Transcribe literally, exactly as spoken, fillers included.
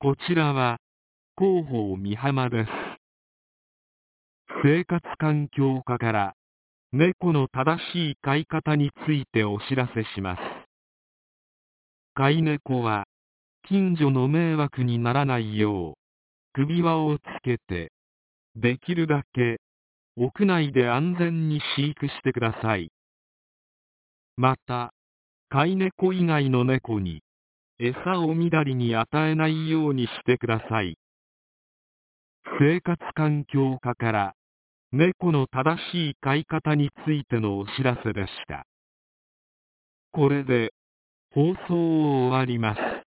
こちらは広報美浜です。生活環境課から猫の正しい飼い方についてお知らせします。飼い猫は近所の迷惑にならないよう首輪をつけて、できるだけ屋内で安全に飼育してください。また、飼い猫以外の猫に餌をみだりに与えないようにしてください。生活環境課から猫の正しい飼い方についてのお知らせでした。これで放送を終わります。